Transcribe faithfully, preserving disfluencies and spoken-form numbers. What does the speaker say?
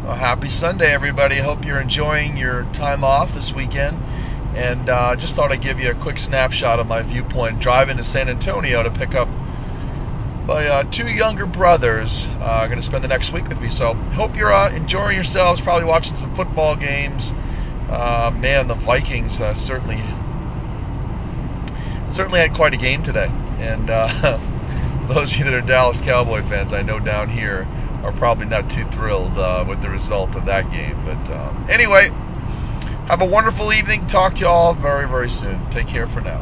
Well, happy Sunday, everybody. Hope you're enjoying your time off this weekend. And uh, just thought I'd give you a quick snapshot of my viewpoint driving to San Antonio to pick up my uh, two younger brothers. Uh, going to spend the next week with me. So hope you're uh, enjoying yourselves, probably watching some football games. Uh, man, the Vikings uh, certainly certainly had quite a game today. And uh, those of you that are Dallas Cowboy fans, I know down here, are probably not too thrilled uh, with the result of that game. But um, anyway, have a wonderful evening. Talk to you all very, very soon. Take care for now.